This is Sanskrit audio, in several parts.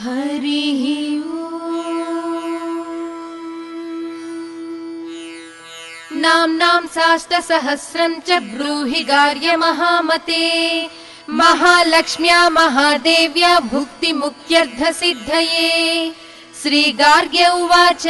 हरिः नाम्नां साष्टसहस्रं च ब्रूहि गार्य महामते। महालक्ष्म्या महादेव्या भुक्तिमुक्त्यर्थसिद्धये। श्रीगार्ग्य उवाच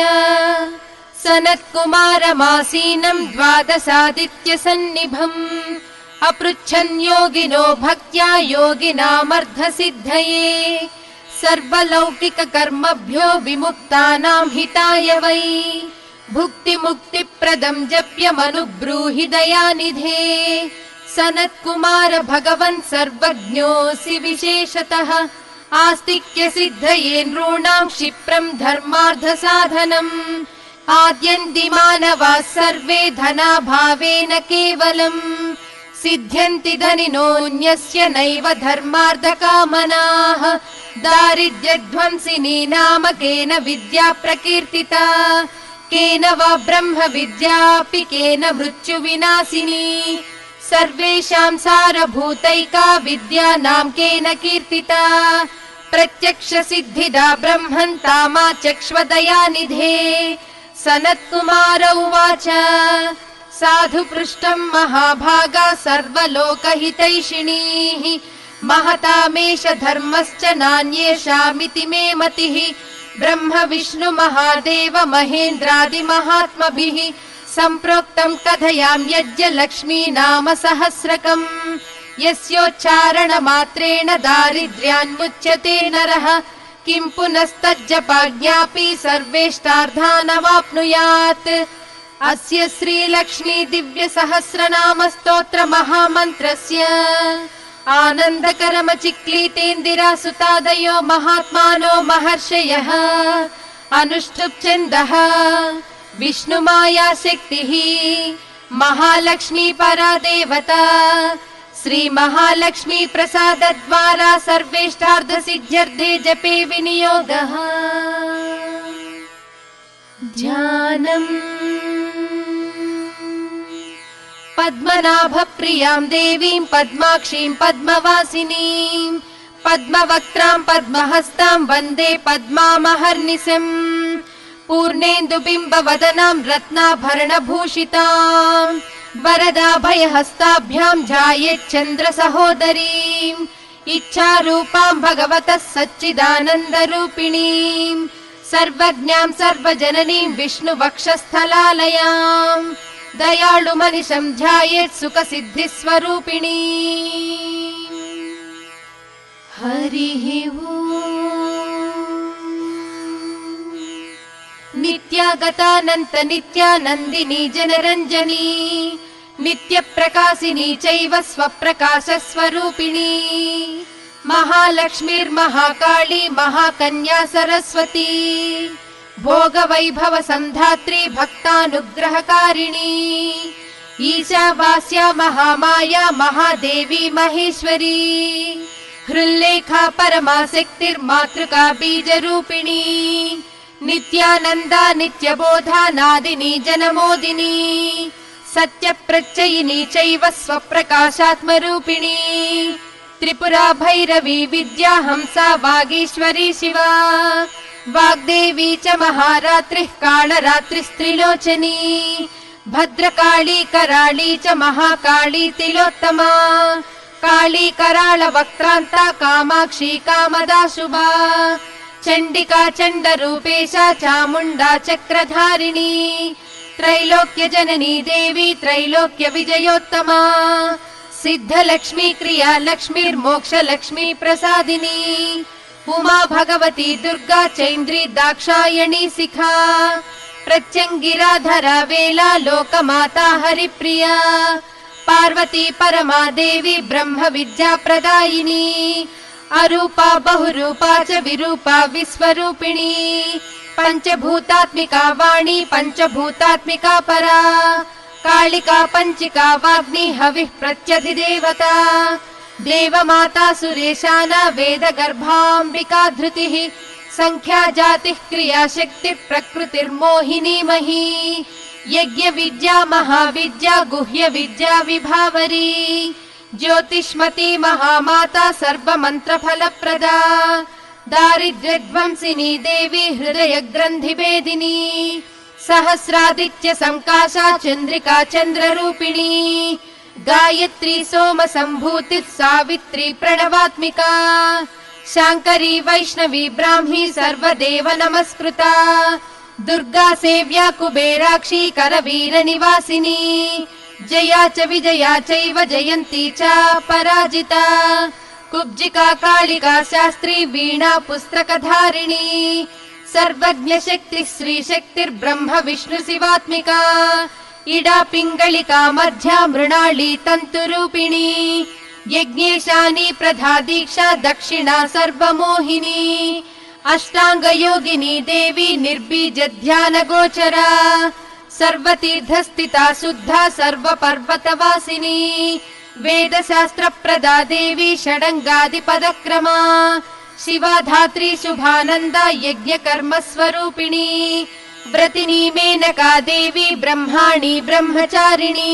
सनत्कुमारमासीनं द्वादशादित्यसन्निभम् अपृच्छन् योगिनो भक्त्या योगिनामर्धसिद्धये। सर्वलौकिककर्मभ्यो विमुक्तानां हिताय वै भुक्तिमुक्तिप्रदं जप्यमनुब्रूहि दयानिधे। सनत्कुमार भगवन् सर्वज्ञोऽसि विशेषतः आस्तिक्यसिद्धये नॄणां क्षिप्रं धर्मार्थसाधनम्। आद्यन्तिमानवाः सर्वे धनाभावेन केवलम् सिद्ध्यन्ति धनिनोऽन्यस्य नैव धर्मार्थकामनाः। दारिद्र्यध्वंसिनी नाम केन विद्या प्रकीर्तिता केन वा ब्रह्म विद्यापि केन मृत्युविनाशिनी। सर्वेषां सारभूतैका विद्या नाम केन कीर्तिता प्रत्यक्षसिद्धिदा ब्रह्मन् तामाचक्ष्वदयानिधे। सनत्कुमार उवाच साधु पृष्टं महाभागा सर्वलोकहितैषिणीः महतामेष धर्मश्च नान्येषामिति मे मतिः। ब्रह्म विष्णु महादेव महेन्द्रादिमहात्मभिः सम्प्रोक्तं कथयां यज्ञ लक्ष्मी नाम सहस्रकम्। यस्योच्चारण मात्रेण दारिद्र्यान्मुच्यते नरः किं पुनस्तज्जपाज्ञापि सर्वेष्टार्थानवाप्नुयात्। अस्य श्रीलक्ष्मी दिव्य सहस्रनाम स्तोत्र महामन्त्रस्य आनन्दकरमचिक्लीतेन्दिरासुतादयो महात्मानो महर्षयः अनुष्टुप्छन्दः। विष्णुमाया शक्तिः महालक्ष्मी परा देवता। श्री महालक्ष्मी प्रसादद्वारा सर्वेष्टार्थसिद्ध्यर्थे जपे विनियोगः। ध्यानम् पद्मनाभप्रियां देवीं पद्माक्षीं पद्मवासिनीं पद्मवक्त्रां पद्महस्तां वन्दे पद्मामहर्निशम्। पूर्णेन्दुबिम्बवदनां रत्नाभरणभूषितां वरदाभयहस्ताभ्यां ध्यायेच्चन्द्रसहोदरीम्। इच्छारूपां भगवतः सच्चिदानन्दरूपिणीं सर्वज्ञां सर्वजननीं विष्णुवक्षस्थलालयां दयाळुमनिशं ध्यायेत् सुखसिद्धिस्वरूपिणी। हरिः नित्यागतानन्त नित्यानन्दिनी जनरञ्जनी नित्यप्रकाशिनी चैव स्वप्रकाशस्वरूपिणी। महालक्ष्मीर्महाकाली महाकन्या सरस्वती भोगवैभव सन्धात्री भक्तानुग्रहकारिणी। ईशावास्या महामाया महादेवी महेश्वरी हृल्लेखा परमाशक्तिर्मातृका बीजरूपिणी। नित्यानन्दा नित्यबोधा नादिनी जनमोदिनी सत्यप्रत्ययिनी चैव स्वप्रकाशात्मरूपिणी। त्रिपुरा भैरवी विद्या हंसा वागीश्वरी शिवा वाग्देवी च महारात्रिः कालरात्रिस्त्रिलोचनी। भद्रकाली कराळी च महाकाली तिलोत्तमा काली कराळ वक्त्रान्ता कामाक्षी कामदा शुभा। चण्डिका चण्डरूपेशा चामुण्डा चक्रधारिणी त्रैलोक्य जननी देवी त्रैलोक्य विजयोत्तमा। सिद्धलक्ष्मी क्रिया लक्ष्मीर्मोक्षलक्ष्मी प्रसादिनी उमा भगवती दुर्गा चैन्द्री दाक्षायणी शिखा प्रत्यङ्गिराधरा वेला लोकमाता हरिप्रिया। पार्वती परमा देवी ब्रह्म विद्या प्रदायिनी अरूपा बहुरूपा च विरूपा विश्वरूपिणी। पंचभूतात्मिका वाणी पंचभूतात्मिका परा कालिका पंचिका वाग्नि हविः प्रत्यधिदेवता। देवमाता सुरेशाना वेद गर्भाम्बिका धृतिः संख्या जातिः क्रिया शक्ति प्रकृतिर्मोहिनी मही। यज्ञ विद्या महाविद्या गुह्य विद्या विभावरी ज्योतिष्मती महामाता सर्वमन्त्र फलप्रदा। दारिद्र्यध्वंसिनी देवी हृदयग्रन्थिभेदिनी सहस्रादित्य संकाशा चन्द्रिका चन्द्ररूपिणी गायत्री सोम सम्भूतिः सावित्री प्रणवात्मिका शाङ्करी वैष्णवी ब्राह्मी सर्वदेव नमस्कृता दुर्गा सेव्या कुबेराक्षी करवीरनिवासिनी जया च विजया चैव जयन्ती च पराजिता कुब्जिका कालिका शास्त्री वीणा पुस्तकधारिणी सर्वज्ञ शक्ति श्रीशक्तिर्ब्रह्म विष्णु शिवात्मिका इडा पिङ्गलिका मध्या मृणाली तन्तुरूपिणी यज्ञेशानी प्रधा दीक्षा दक्षिणा सर्वमोहिनी अष्टाङ्गयोगिनी देवी निर्बीज ध्यान गोचरा सर्वतीर्थस्थिता शुद्धा सर्वपर्वतवासिनी वेदशास्त्र प्रदा देवी षडङ्गादिपदक्रमा शिवा धात्री शुभानन्दा यज्ञ कर्म स्वरूपिणी व्रतिनी मेनका देवी ब्रह्माणी ब्रह्मचारिणी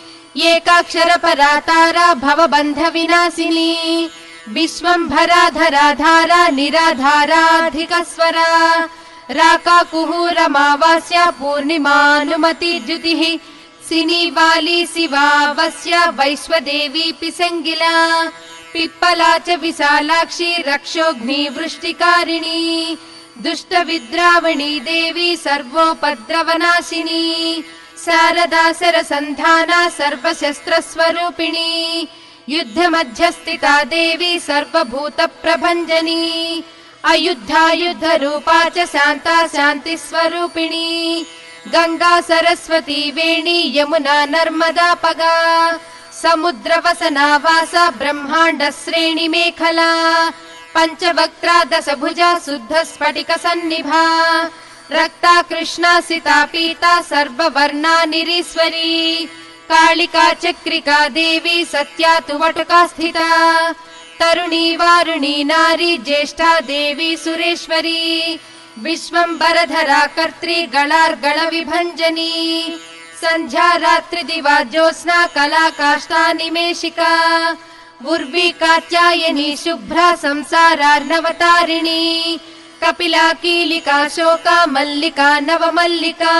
एकाक्षर परातारा भवबन्ध विनाशिनी विश्वम्भरा धराधारा निराधाराधिकस्वरा राका कुहूरमावास्या पूर्णिमानुमति द्युतिः सिनीवाली शिवावस्या वैश्वदेवी पिसङ्गिला पिप्पला च विशालाक्षी रक्षोऽग्नि वृष्टिकारिणी दुष्ट विद्रावणी देवी सर्वोपद्रवनाशिनी शारदा सरसन्धाना सर्वशस्त्रस्वरूपिणी युद्ध मध्यस्थिता देवी सर्वभूत प्रभञ्जनी अयुद्धायुद्ध रूपा च शान्ता शान्ति स्वरूपिणी गंगा सरस्वती वेणी यमुना नर्मदा पगा समुद्रवसना वासा ब्रह्माण्ड श्रेणी मेखला पंचवक्त्रा दशभुजा शुद्ध स्फटिक सन्निभा रक्ता कृष्णा सिता पीता सर्ववर्णा निरीश्वरी कालिका चक्रिका देवी सत्या तु वटुका स्थिता तरुणी वारुणी नारी ज्येष्ठा देवी सुरेश्वरी विश्वम्भरधरा कर्त्री गणार्गण विभञ्जनी संध्या रात्रि दिवा ज्योत्स्ना कला काष्ठा निमेशिका उर्वी कात्यायनी शुभ्रा संसारार्णवतारिणी कपिला कीलिका शोका मल्लिका नवमल्लिका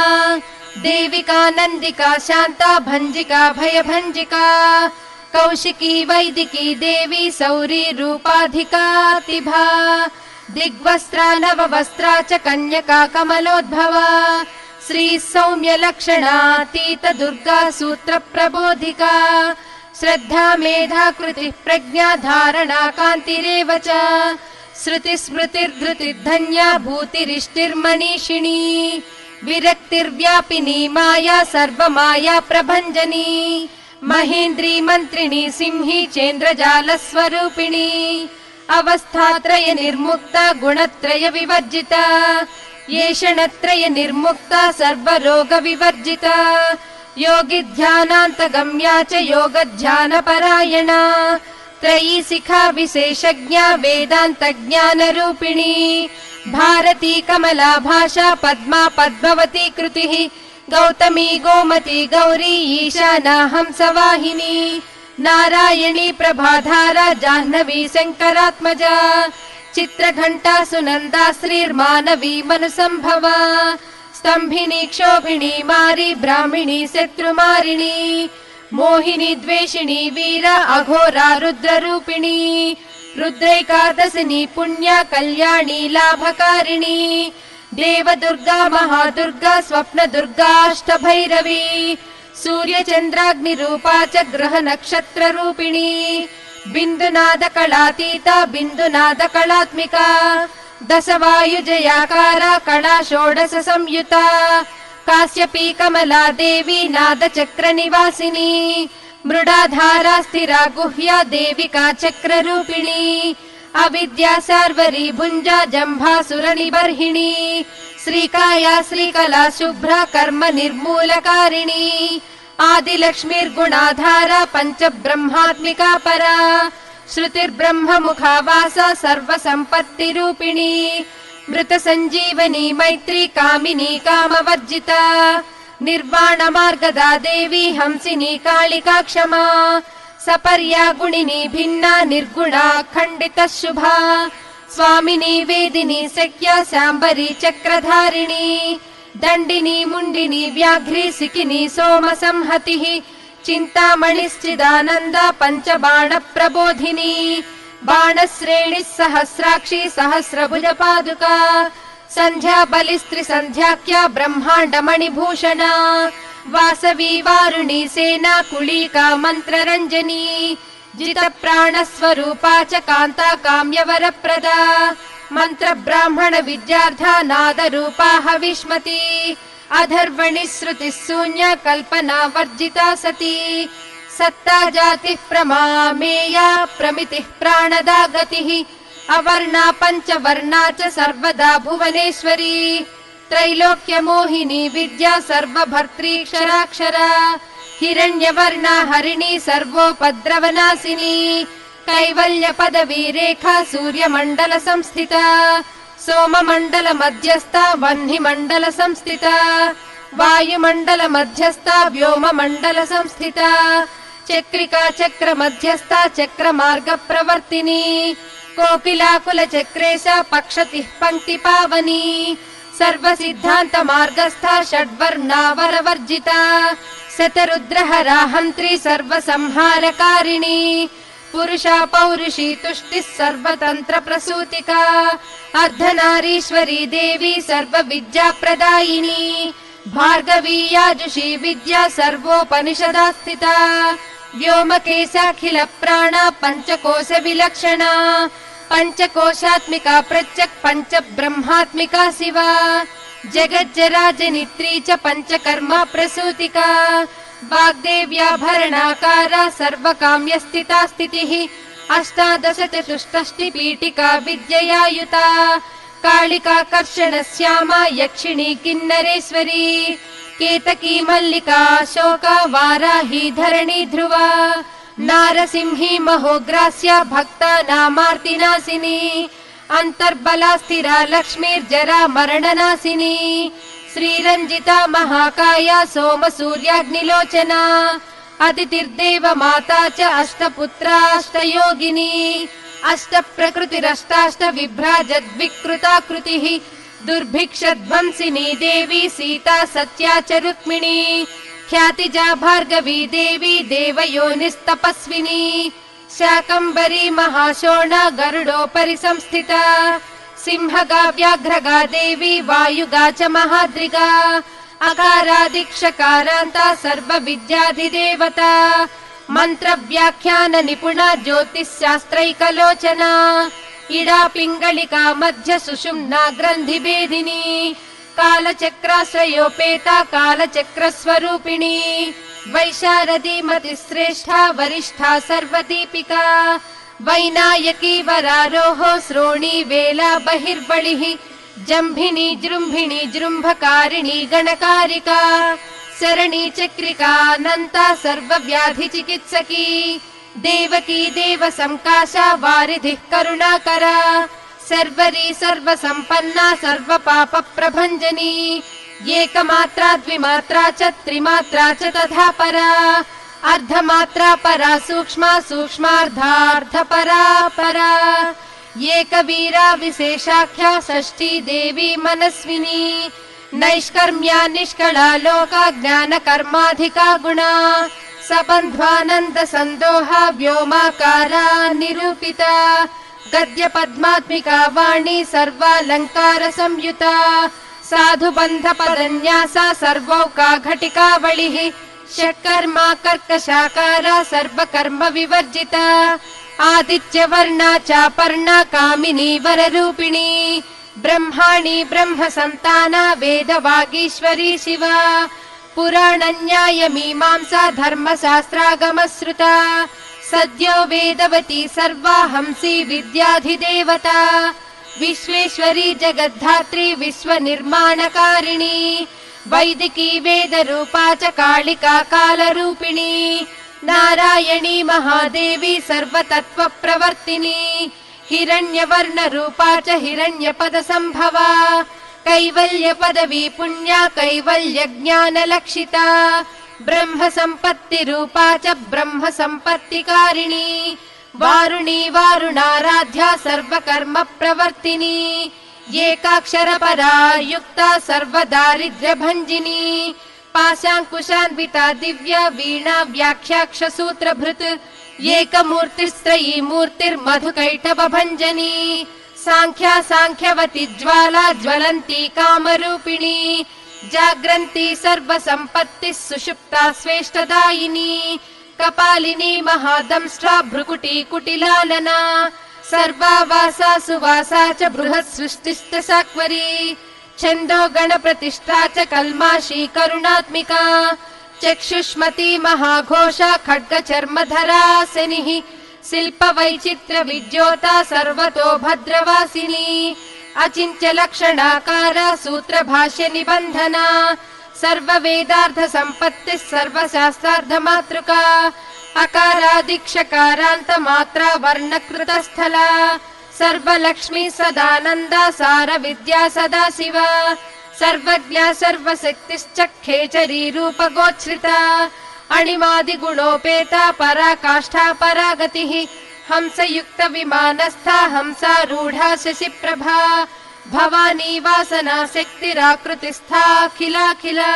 देविका नन्दिका शान्ता भञ्जिका भयभञ्जिका कौशिकी वैदिकी देवी सौरी रूपाधिका तिभा दिग्वस्त्रा नववस्त्रा च कन्यका कमलोद्भवा श्री सौम्य लक्षणातीत दुर्गा सूत्र प्रबोधिका श्रद्धा मेधा कृतिः प्रज्ञा धारणा कान्तिरेव च श्रुति स्मृतिर्धृतिर्धन्या भूतिरिष्टिर्मनीषिणी विरक्तिर्व्यापिनी माया सर्वमाया प्रभञ्जनी महेन्द्री मन्त्रिणी सिंही चेन्द्रजाल स्वरूपिणी अवस्थात्रय निर्मुक्ता गुणत्रय विवर्जिता येषणत्रय निर्मुक्ता सर्वरोग विवर्जिता योगी ध्यानान्तगम्या च योग ध्यान परायणा त्रयी शिखा विशेषज्ञा वेदांत ज्ञान रूपिणी भारती कमला भाषा पद्मा पद्मवती कृतिः गौतमी गोमती गौरी ईशाना हंसवाहिनी नारायणी प्रभाधारा जाह्नवी शंकरात्मजा चित्रघंटा सुनंदा श्रीर्मानवी मनुसंभवा स्तंभिनी क्षोभिणी मारी ब्राह्मिणी शत्रुमारिणी मोहिनी द्वेषिणी वीरा अघोरा रुद्र रूपिणी रुद्रैकादशिनी पुण्या कल्याणी लाभकारिणी देवदुर्गा महादुर्गा स्वप्न दुर्गाष्टभैरवी सूर्य चंद्राग्नि रूपा च ग्रह नक्षत्र रूपिणी बिंदुनाद कलातीता बिंदुनाद कलात्मिका दशवायुजयाकारा कला षोडश संयुता काश्यपी कमला देवी नाद चक्र निवासिनी मृडाधारा स्थिरा गुह्या देविका चक्र रूपिणी अविद्या सार्वरी भुंजा जंभासुर निबर्हिणी श्रीकाया श्रीकला शुभ्रा कर्म निर्मूलकारिणी आदिलक्ष्मीर्गुणाधारा पंच ब्रह्मात्मिका परा श्रुतिर्ब्रह्म मुखावासा सर्व संपत्ति रूपिणी मृत संजीवनी मैत्री कामिनी कामवर्जिता निर्वाण मार्गदा देवी हंसिनी कालिका क्षमा सपर्या गुणिनी भिन्ना निर्गुणा खंडित शुभा स्वामिनी वेदिनी सख्या शाम्बरी चक्रधारिणी दण्डिनी मुण्डिनी व्याघ्री सिकिनी सोमसंहतिः चिन्तामणिश्चिदानन्दा पञ्चबाण प्रबोधिनी बाणश्रेणिः सहस्राक्षी सहस्रभुजपादुका सन्ध्या बलिस्त्रिसन्ध्याख्या ब्रह्माण्डमणिभूषणा वासवी वारुणी सेना कुलीका मन्त्ररञ्जनी जितप्राणस्वरूपा च कान्ता काम्यवरप्रदा मन्त्रब्राह्मण विद्यार्था नादरूपा हविष्मती अधर्वणि श्रुतिः शून्या कल्पना वर्जिता सती सत्ता जातिः प्रमामेया प्रमितिः प्राणदा गतिः अवर्णा पञ्चवर्णा च सर्वदा भुवनेश्वरी त्रैलोक्यमोहिनी विद्या सर्वभर्त्रीक्षराक्षरा हिरण्यवर्णा हरिणी सर्वोपद्रवनाशिनी कैवल्य पदवी रेखा सूर्यमण्डल संस्थिता सोममण्डल मध्यस्था वह्निमण्डल संस्थिता वायुमण्डल मध्यस्था व्योममण्डल संस्थिता चक्रिका चक्र मध्यस्था चक्रमार्ग प्रवर्तिनी कोकिलाकुल चक्रेशा पक्षतिः पंक्ति पावनी सर्वसिद्धान्त मार्गस्था षड्वर्णावरवर्जिता शतरुद्रहराहन्त्री सर्वसंहारकारिणी पुरुषा पौरुषी तुष्टिः सर्वतन्त्र प्रसूतिका अर्धनारीश्वरी देवी सर्वविद्याप्रदायिनी भार्गवी याजुषी विद्या सर्वोपनिषदा स्थिता व्योमकेशाखिल प्राणा पञ्चकोश विलक्षणा पञ्चकोशात्मिका प्रत्यक् पञ्च ब्रह्मात्मिका शिवा जगज्जराजनित्री च पञ्चकर्मा प्रसूतिका वाग्देव्याभरणाकारा सर्वकाम्यस्थिता स्थितिः अष्टादश चतुष्टष्टि पीठिका विद्यया युता कालिका कर्षणश्यामा यक्षिणी किन्नरेश्वरी केतकी मल्लिका शोका वाराही धरणी ध्रुवा नारसिंही महोग्रास्या भक्ता नामार्तिनाशिनी अंतर्बला स्थिरा लक्ष्मीर्जरा मरणनाशिनी श्रीरंजिता महाकाया सोम सूर्याग्निलोचना अदितिर्देव माता च अष्टपुत्रा अष्टयोगिनी अष्टप्रकृतिरष्टाष्ट विभ्राजद्विकृताकृतिः दुर्भिक्षध्वंसिनी देवी सीता सत्या च रुक्मिणी ख्यातिजा भार्गवी देवी देवयोनिस्तपस्विनी शाकम्भरी महाशोणा गरुडोपरि संस्थिता सिंहगा व्याघ्रगा देवी वायुगा च महाद्रिगा अकारादिक्षकारान्ता सर्वविद्याधिदेवता मन्त्रव्याख्यान निपुणा ज्योतिश्शास्त्रैकलोचना इडा पिङ्गलिका मध्य सुषुम्ना ग्रन्थिभेदिनी कालचक्राश्रयोपेता कालचक्रस्वरूपिणी वैशारदी मतिश्रेष्ठा वरिष्ठा सर्वदीपिका वैनायकी वरारोहो श्रोणी वेला बहिर्बलिः जम्भिनी जृम्भिणी जृम्भकारिणी गणकारिका शरणी चक्रिकानन्ता सर्वव्याधि चिकित्सकी देवकी देव संकाशा वारिधिः करुणाकरा सर्वरी सर्वसम्पन्ना सर्वपाप प्रभञ्जनी एकमात्रा द्विमात्रा च त्रिमात्रा च तथा परा अर्धमात्रा परा सूक्ष्मा सूक्ष्मार्धार्धपरा परा एकवीरा विशेषाख्या षष्ठी देवी मनस्विनी नैष्कर्म्या निष्कला लोका ज्ञान कर्माधिका गुणा सबन्ध्वानन्द सन्दोहा व्योमाकारा निरूपिता गद्य पद्मात्मिका वाणी सर्वालङ्कार संयुता साधु बन्ध पदन्यासा सर्वौका घटिकावलिः षट्कर्मा कर्कशाकारा सर्वकर्म विवर्जिता आदित्यवर्णा चापर्णा कामिनी वररूपिणी ब्रह्माणि ब्रह्म सन्ताना वेद वागीश्वरी शिवा पुराण न्याय मीमांसा धर्मशास्त्रागमश्रुता सद्यो वेदवती सर्वा हंसी विद्याधिदेवता विश्वेश्वरी जगद्धात्री विश्वनिर्माणकारिणी वैदिकी वेदरूपा च कालिका कालरूपिणी नारायणी महादेवी सर्वतत्त्वप्रवर्तिनी हिरण्यवर्णरूपा च हिरण्यपदसम्भवा कैवल्यपदवी पुण्या कैवल्यज्ञानलक्षिता ब्रह्म सम्पत्तिरूपा च ब्रह्म सम्पत्तिकारिणी वारुणी वारुणाराध्या सर्वकर्म प्रवर्तिनी एकाक्षरपरा युक्ता सर्वदारिद्र्यभञ्जिनी पाशाङ्कुशान्विता दिव्या वीणा व्याख्याक्षसूत्रभृत् एकमूर्तिस्त्रयी मूर्तिर्मधुकैटभञ्जनी साङ्ख्या साङ्ख्यवती ज्वाला ज्वलन्ती कामरूपिणी जाग्रन्ती सर्वसम्पत्तिः सुषुप्ता स्वेष्टदायिनी कपालिनी महादंष्ट्रा भ्रुकुटी कुटिलालना सर्वावासा सुवासा च बृहत् सृष्टिश्च साक्वरी छन्दो गणप्रतिष्ठा च कल्माशी करुणात्मिका चक्षुष्मती महाघोषा खड्गचर्मधरासिनिः शिल्पवैचित्र्य विद्योता सर्वतो भद्रवासिनी अचिन्त्य लक्षणाकारा सूत्रभाष्य निबन्धना सर्ववेदार्थ सम्पत्तिः सर्वशास्त्रार्धमातृका अकारादिक्षकारान्त मात्रा वर्णकृतस्थला सर्वलक्ष्मी सदानन्दा सार विद्या सदा शिवा सर्वज्ञा सर्वशक्तिश्च खेचरी रूपगोच्छ्रिता अणिमादिगुणोपेता पराकाष्ठा परागतिः हंसयुक्त विमानस्था हंसारूढा शशिप्रभा भवानी वासना शक्तिराकृतिस्थाखिलाखिला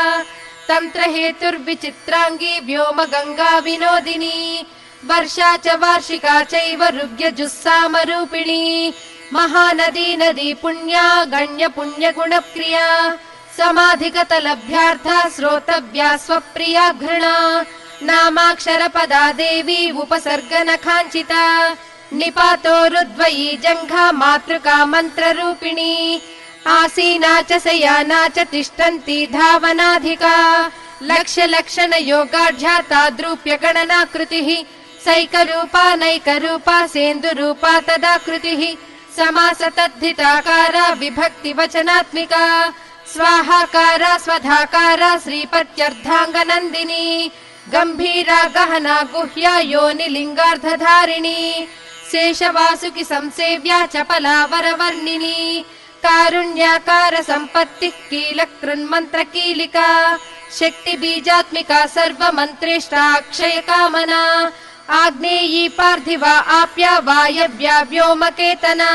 तन्त्रहेतुर्विचित्राङ्गी व्योम गङ्गा विनोदिनी वर्षा च वार्षिका चैव ऋग्यजुस्सामरूपिणी महानदी नदी पुण्या गण्य पुण्य गुणप्रिया समाधिगतलभ्यार्था श्रोतव्या स्वप्रिया घृणा नामाक्षरपदा देवी उपसर्गनखाञ्चिता निपातोरुद्वयी जङ्घा मातृका मन्त्ररूपिणी आसीना च शयाना च तिष्ठन्ती धावनाधिका लक्ष्यलक्षण योगाढ्या ताद्रूप्य गणनाकृतिः सैकरूपा नैकरूपा सेन्दुरूपा तदाकृतिः समास तद्धिताकारा विभक्ति वचनात्मिका स्वाहाकारा स्वधाकारा श्रीपत्यर्धाङ्गनन्दिनी गम्भीरा गहना गुह्या योनिलिङ्गार्धधारिणी शेषवासुकि संसेव्या चपला वरवर्णिनी कारुण्याकार सम्पत्तिः कीलकृन्मन्त्र कीलिका शक्ति बीजात्मिका सर्वमन्त्रेष्टा अक्षय कामना आग्नेयी पार्थिवा आप्या वायव्या व्योमकेतना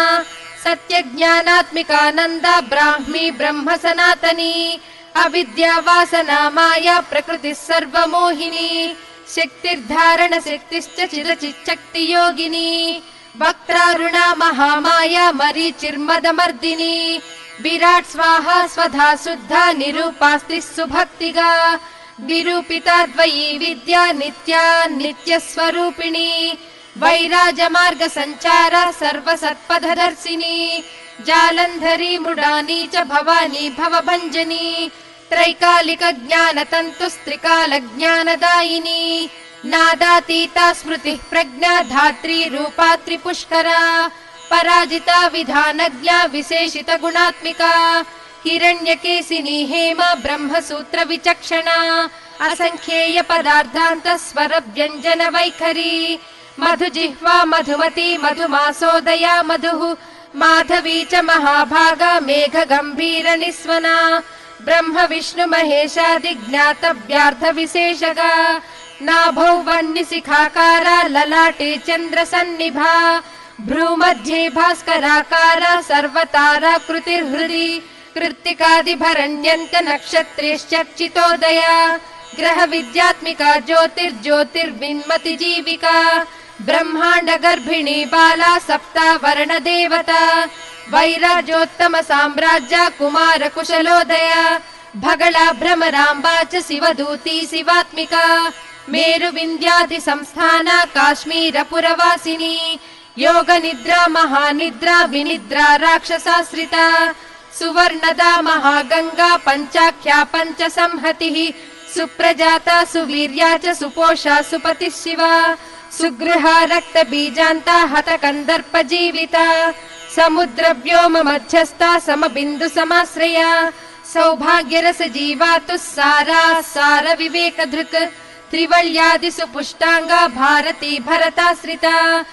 सत्यज्ञानात्मिकानन्दा ब्राह्मी ब्रह्म सनातनी अविद्या वासना माया प्रकृतिः सर्वमोहिनी शक्तिर्धारण शक्तिश्च चिरचिच्छक्ति योगिनी वक्त्रारुणा महामाया मरीचिर्मदमर्दिनी विराट् स्वाहा स्वधा शुद्धा निरूपास्त्रिः सुभक्तिगा निरूपिता द्वयी विद्या नित्या नित्यस्वरूपिणी वैराजमार्ग सञ्चारा सर्वसत्पथदर्शिनी जालन्धरी मृडानी च भवानी भवभञ्जनी त्रैकालिक ज्ञानतन्तुस्त्रिकाल ज्ञानदायिनी नादातीता स्मृतिः प्रज्ञा धात्री रूपा त्रिपुष्करा पराजिता विधानज्ञा विशेषित गुणात्मिका हिरण्यकेशिनी हेम ब्रह्मसूत्र विचक्षणा असंख्येय पदार्थान्त स्वर व्यञ्जन वैखरी मधुजिह्वा मधुमती मधुमासोदया मधुः माधवी च महाभागा मेघ गम्भीर निस्वना ब्रह्म विष्णु महेशादि ज्ञातव्यार्थ विशेषगा नाभौ वह्निशिखाकारा ललाटे चन्द्र सन्निभा भ्रूमध्ये भास्कराकारा सर्वताराकृतिर्हृदि कृत्तिकादिभरण्यन्त नक्षत्रेश्चर्चितोदया ग्रह विद्यात्मिका ज्योतिर्ज्योतिर्विन्मति जीविका ब्रह्माण्ड गर्भिणी बाला सप्तावर्ण देवता वैराजोत्तम साम्राज्या कुमार कुशलोदया भगला भ्रमराम्बा च शिवदूती शिवात्मिका मेरु विन्द्यादि संस्थाना काश्मीर पुरवासिनी योग निद्रा महानिद्रा विनिद्रा राक्षसाश्रिता सुवर्णदा महागंगा पंचाख्या पंच संहतिः सुप्रजाता सुवीर्या च सुपोषा सुपतिः शिवा सुगृहा रक्त बीजान्ता हत कंदर्प जीविता समुद्र व्योम मध्यस्था समबिन्दु समाश्रया सौभाग्य रस जीवातु सारा सार विवेक धृक त्रिवल्यादि सुपुष्टांगा भारती भरताश्रिता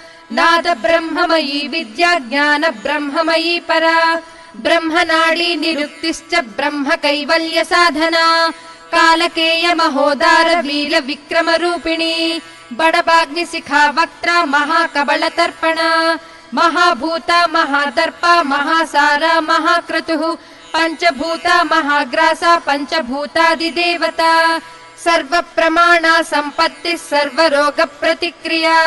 नाद ब्रह्ममयी विद्या ज्ञान ब्रह्ममयी परा ब्रह्मनाडी निरुक्तिश्च ब्रह्म कैवल्य साधना कालकेय महोदार वीर विक्रम रूपिणी बडबाग्निशिखा वक्त्रा महाकबलतर्पण महाभूता महादर्पा महासारा महाक्रतुः पञ्चभूता महाग्रासा पञ्चभूतादिदेवता सर्वप्रमाणा सम्पत्तिः सर्वरोगप्रतिक्रिया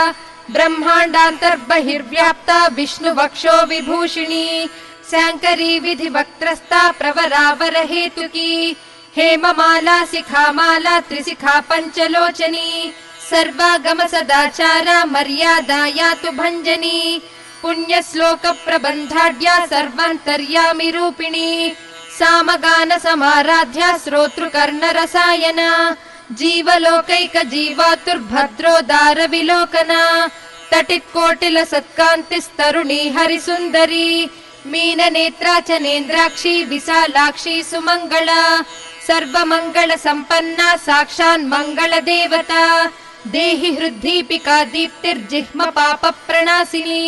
ब्रह्माण्डान्तर्बहिर्व्याप्ता विष्णुवक्षो विभूषिणी शाङ्करी विधिवक्त्रस्था प्रवरावरहेतुकी हेममाला शिखामाला त्रिशिखा पञ्चलोचनी सर्वागम सदाचारा मर्यादा यातु भञ्जनी पुण्यश्लोक प्रबन्धाढ्या सर्वान्तर्यामि रूपिणी सामगान समाराध्या श्रोतृकर्णरसायना जीवलोकैक जीवातुर्भद्रोदार विलोकना तटित्कोटिल सत्कान्तिस्तरुणी हरिसुन्दरी मीननेत्रा च नेन्द्राक्षी विशालाक्षी सुमङ्गला सर्वमङ्गल सम्पन्ना साक्षान्मङ्गल देवता देहि हृद्दीपिका दीप्तिर्जिह्म पाप प्रणासिनी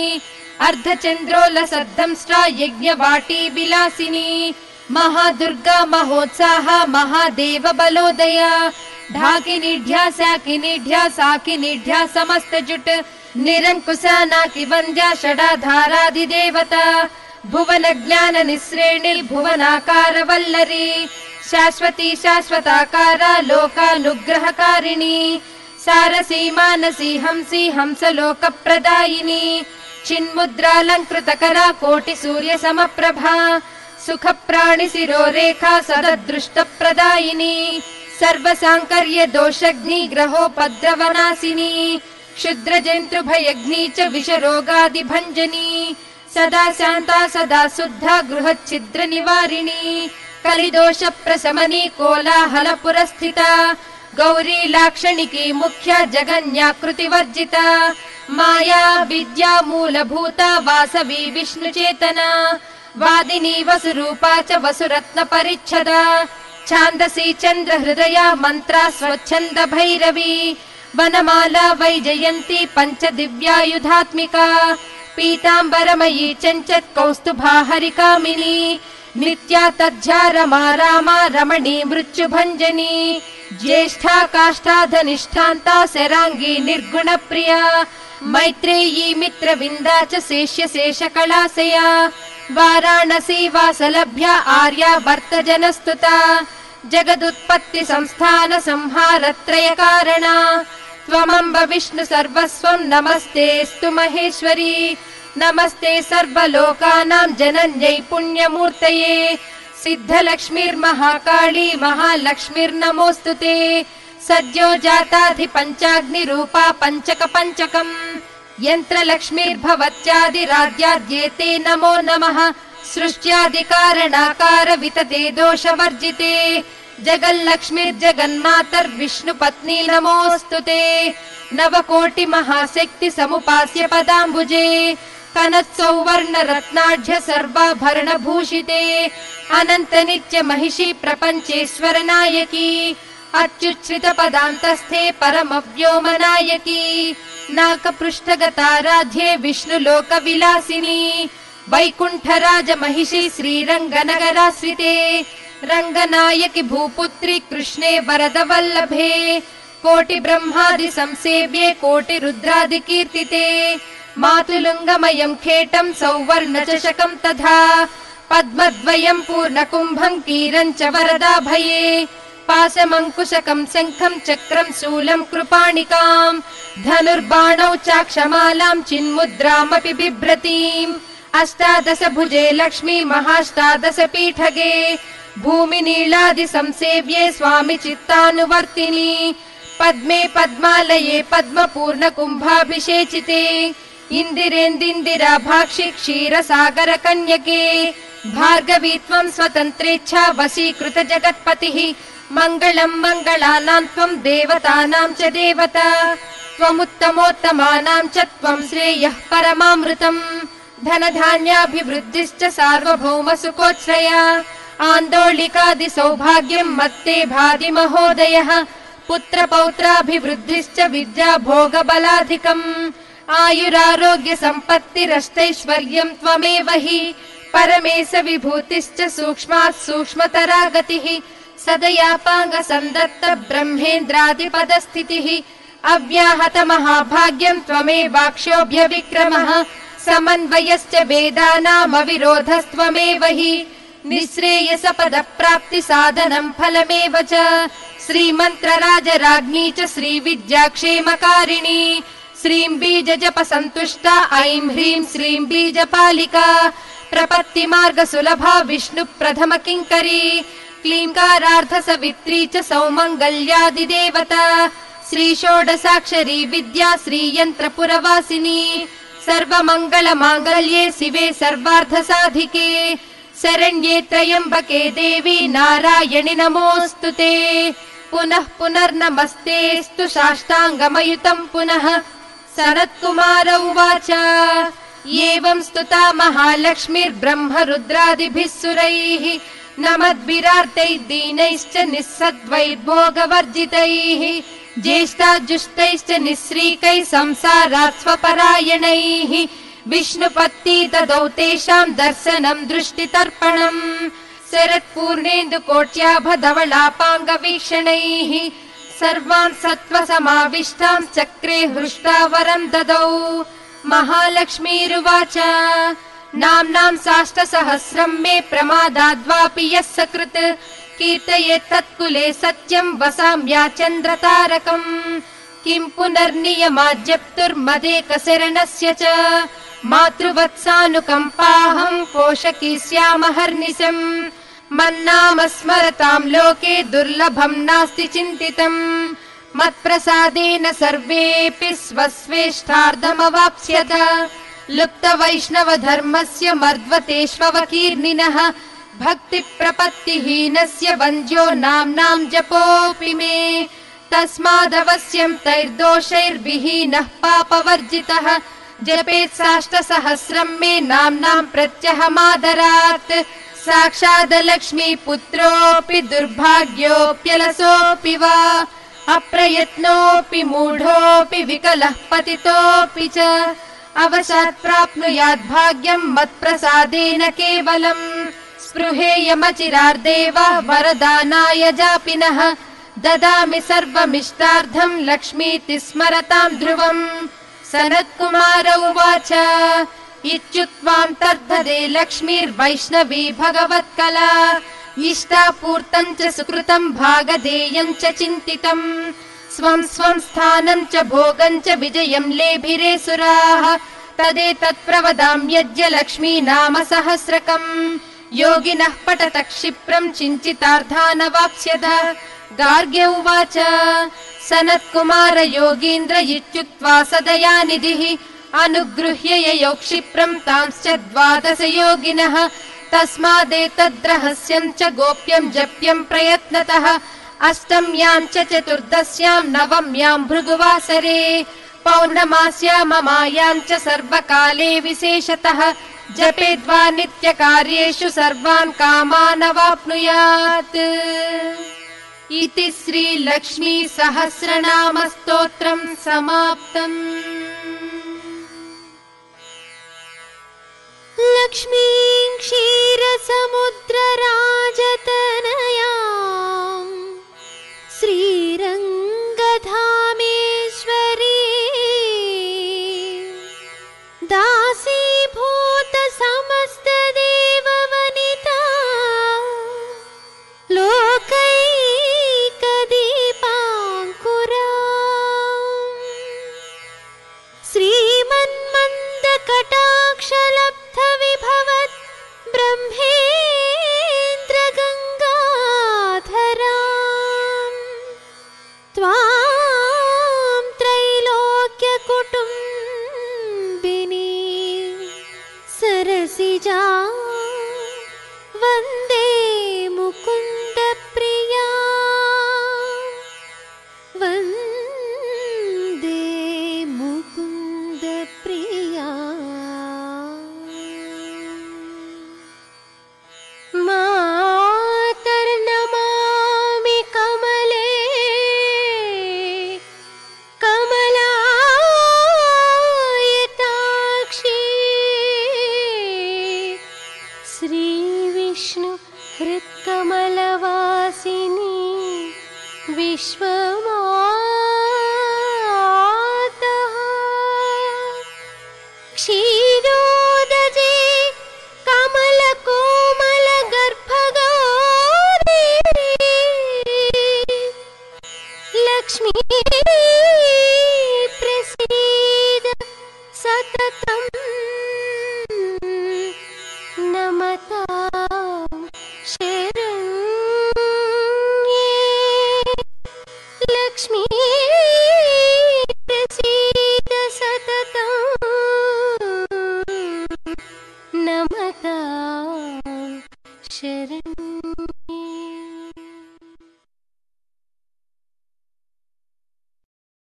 अर्धचन्द्रोलसद्धंष्ट्रा यज्ञवाटी विलासिनी महादुर्गा महोत्साहा महादेव बलोदया ढाकिनीढ्या साकिनीढ्या साकिनीढ्या समस्तजुट निरङ्कुशा नाकिवन्द्या षडाधाराधिदेवता भुवन ज्ञान निःश्रेणिर्भुवनाकार वल्लरी शाश्वती शाश्वताकारा लोकानुग्रहकारिणी सारसी मानसी हंसी हंसलोकप्रदायिनी चिन्मुद्रालङ्कृतकरा कोटिसूर्य समप्रभा सुखप्राणि शिरोरेखा सददृष्टप्रदायिनी सर्वसाङ्कर्य दोषग्नि ग्रहोपद्रवनाशिनी क्षुद्रजन्तुभयग्नि च विषरोगादिभञ्जनी सदा शान्ता सदा शुद्धा गृहच्छिद्र निवारिणी कलिदोष प्रशमनी कोलाहल पुरस्थिता गौरी लाक्षणिकी मुख्या जगन्याकृतिवर्जिता माया विद्या मूलभूता वासवी विष्णुचेतना वादिनी वसुरूपा च वसुरत्न परिच्छदा छान्दसी चन्द्र हृदया मन्त्रा स्वच्छन्द भैरवी वनमाला वैजयन्ती पञ्च दिव्यायुधात्मिका पीताम्बरमयी चञ्चत् कौस्तुभा हरिकामिनी नित्या तज्झा रमा रामा रमणी मृत्युभञ्जनी ज्येष्ठा काष्ठाधनिष्ठान्ता शराङ्गी निर्गुणप्रिया मैत्रेयी मित्रविन्दा च शेष्य शेषकलाशया वाराणसी वासलभ्या आर्या वर्तजनस्तुता जगदुत्पत्ति संस्थान संहारत्रय कारणा त्वमम्ब विष्णु सर्वस्वं नमस्तेऽस्तु महेश्वरी नमस्ते सर्वलोकानां जनन्यै पुण्यमूर्तये सिद्धलक्ष्मीर्महाकाली महालक्ष्मीर्नमोऽस्तुते सद्यो जाताधिपञ्चाग्निरूपा पञ्चक पञ्चकम् यन्त्रलक्ष्मीर्भवत्यादिराद्याद्येते नमो नमः सृष्ट्यादिकारणाकार वितते दोषवर्जिते जगल्लक्ष्मीर्जगन्मातर्विष्णुपत्नी नमोऽस्तुते नवकोटि महाशक्ति समुपास्य पदाम्बुजे कनत्सौवर्ण रत्नाढ्य सर्वाभरणभूषिते अनन्त नित्य महिषी प्रपञ्चेश्वर नायकी अच्युच्छ्रित पदान्तस्थे परमव्योमनायकी नाकपृष्ठगताराध्ये विष्णुलोक विलासिनी वैकुण्ठराज महिषी श्रीरङ्गनगराश्रिते रङ्गनायकि भूपुत्री कृष्णे वरदवल्लभे कोटि ब्रह्मादि संसेव्ये कोटि रुद्रादि कीर्तिते मातुलुङ्गमयं खेटं सौवर्ण चषकं तथा पद्मद्वयं पूर्णकुम्भं कीरं च वरदाभये पाशमङ्कुशकं शङ्खं चक्रं शूलं कृपाणिकां धनुर्बाणौ चाक्षमालां चिन्मुद्रामपि बिभ्रतीम् अष्टादश भुजे लक्ष्मी महाष्टादश पीठगे भूमिनीलादि संसेव्ये स्वामि चित्तानुवर्तिनी पद्मे पद्मालये पद्मपूर्ण कुम्भाभिषेचिते इन्दिरेन्दिराभाक्षि क्षीरसागर कन्यके भार्गवी त्वं स्वतन्त्रेच्छा वशीकृत जगत्पतिः मङ्गलं मङ्गलानां त्वं देवतानां च देवता त्वमुत्तमोत्तमानां च त्वं श्रेयः परमामृतम् धनधान्याभिवृद्धिश्च सार्वभौम सुकोच्छ्रया आन्दोलिकादि सौभाग्यं मत्ते भाति महोदयः पुत्रपौत्राभिवृद्धिश्च विद्या भोगबलाधिकम् आयुरारोग्य सम्पत्तिरष्टैश्वर्यं त्वमेव हि परमेश विभूतिश्च सूक्ष्मात् सूक्ष्मतरा गतिः सदयापाङ्ग सन्दत्त ब्रह्मेन्द्रादिपदस्थितिः अव्याहत महाभाग्यं त्वमेवाक्षोभ्य विक्रमः समन्वयश्च वेदानामविरोधस्त्वमेव हि निःश्रेयसपदप्राप्ति साधनं फलमेव च श्रीमन्त्रराजराज्ञी च श्रीविद्याक्षेमकारिणी श्रीं बीजजपसन्तुष्टा ऐं ह्रीं श्रीं बीजपालिका प्रपत्तिमार्गसुलभा विष्णुप्रथमकिङ्करी क्लीङ्कारार्धसवित्री च सौमङ्गल्यादिदेवता श्रीषोडशाक्षरी विद्या श्रीयन्त्रपुरवासिनी सर्वमङ्गलमाङ्गल्ये शिवे सर्वार्थसाधिके शरण्ये त्र्यम्बके देवी नारायणि नमोऽस्तुते पुनः पुनर्नमस्तेऽस्तु साष्टाङ्गमयुतं पुनः सनत्कुमार उवाच एवं स्तुता महालक्ष्मीर्ब्रह्मरुद्रादिभिः सुरैः नमद्भिरार्तैः दीनैश्च निःसद्वैर्भोगवर्जितैः ज्येष्ठाजुष्टैश्च निःश्रीकैः संसारात् स्वपरायणैः विष्णुपत्नी ददौ तेषां दर्शनं दृष्टितर्पणम् शरत्पूर्णेन्दुकोट्याभधवलापाङ्गवीक्षणैः सर्वान् सत्त्वसमाविष्टां चक्रे हृष्टावरं ददौ महालक्ष्मीरुवाच नाम्नां साष्टसहस्रं मे प्रमादाद्वापि यः सकृत् कीर्तयेत् तत्कुले सत्यं वसाम्याचन्द्रतारकम् किं पुनर्नियमाज्जप्तुर्मदेकशरणस्य च मातृवत्सानुकम्पाहं पोषकी स्यामहर्निशम् मन्नाम स्मरतां लोके दुर्लभं नास्ति चिन्तितम् मत्प्रसादेन सर्वेऽपि स्वस्वेष्टार्धमवाप्स्यत लुप्तवैष्णवधर्मस्य मर्द्वतेष्वकीर्णिनः भक्तिप्रपत्तिहीनस्य वन्द्यो नाम्नां जपोऽपि मे तस्मादवश्यं तैर्दोषैर्विहीनः पापवर्जितः जपेत् साष्टसहस्रं मे नाम्नां प्रत्यहमादरात् साक्षादलक्ष्मीपुत्रोऽपि दुर्भाग्योऽप्यलसोऽपि वा अप्रयत्नोऽपि मूढोऽपि विकलः पतितोऽपि च अवशात् प्राप्नुयात् भाग्यं मत्प्रसादेन केवलम् स्पृहेयमचिरार्देव वरदानाय जापिनः ददामि सर्वमिष्टार्थं लक्ष्मीति स्मरतां ध्रुवम् सनत्कुमार उवाच इत्युक्त्वां तद्धदे लक्ष्मीर्वैष्णवी भगवत्कला इष्टापूर्तं च सुकृतं भागधेयं च चिन्तितम् स्वं स्वं स्थानं च भोगं च विजयं लेभिरे सुराः तदेतत् प्रवदाम्यद्य लक्ष्मी नाम सहस्रकम् योगिनः पठत क्षिप्रं चिञ्चितार्थानवाप्स्यथ गार्ग्य उवाच सनत्कुमार योगीन्द्र इत्युक्त्वा सदयानिधिः अनुगृह्य ययौ क्षिप्रं तांश्च 12 योगिनः तस्मादेतद्रहस्यं च गोप्यं जप्यं प्रयत्नतः अष्टम्यां च चतुर्दश्यां नवम्यां भृगुवासरे पौर्णमास्यां ममायां च सर्वकाले विशेषतः जपेद्वा नित्यकार्येषु सर्वान् कामान् अवाप्नुयात् इति श्रीलक्ष्मी सहस्रनाम स्तोत्रं समाप्तम्। लक्ष्मीं क्षीरसमुद्रराजतनयां श्रीरङ्गधामेश्वरी दासीभूत समस्तदेववनिता लोकैकदीपाङ्कुरा श्रीमन्मन्दकटाक्षलब्धविभवत् ब्रह्मेन्द्रगङ्गाधरा त्वां त्रैलोक्यकुटुम्बिनी सरसिजा वन्दे मुकुन्दप्रिया वन्दे मुकुन्दप्रिया मातर्नमामि कमले कमलायताक्षी श्रीविष्णु हृत्कमलवासिनी विश्वमाता क्षीरोदजे कमलकोमलगर्भगौरी लक्ष्मी